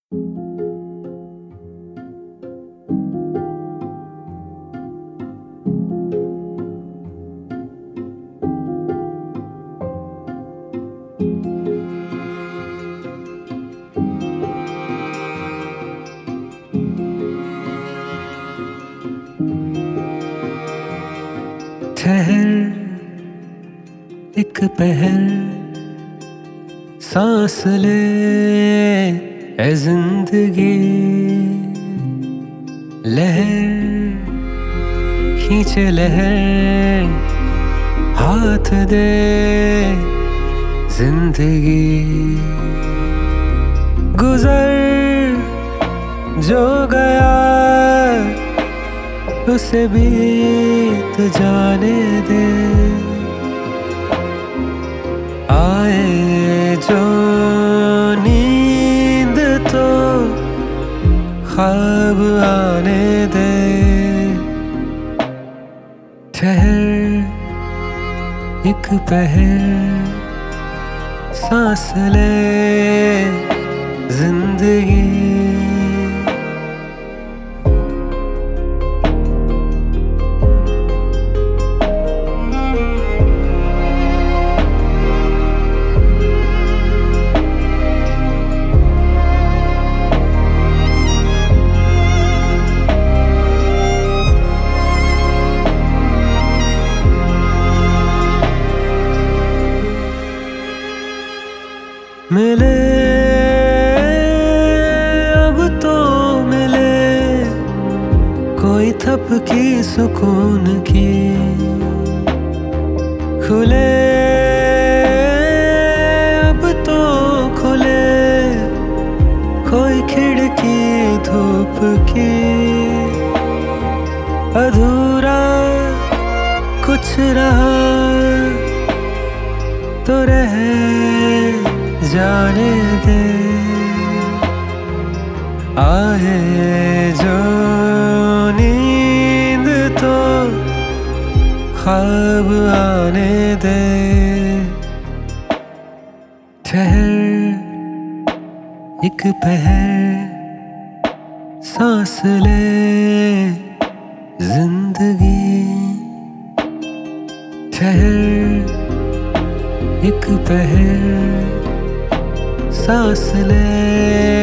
ठहर एक पहर, सांस ले ए जिंदगी। लहर खींचे लहर, हाथ दे जिंदगी। गुजर जो गया उसे बीत जाने दे। आए जो नींद तो ख्वाब आने दे। ठहर एक पहर, सांस ले जिंदगी। मिले अब तो मिले कोई थपकी सुकून की। खुले अब तो खुले कोई खिड़की धूप की। अधूरा कुछ रहा तो रह जाने दे। आए जो नींद तो ख्वाब आने दे। ठहर एक पहर, सांस ले जिंदगी। ठहर एक पहर, सांस ले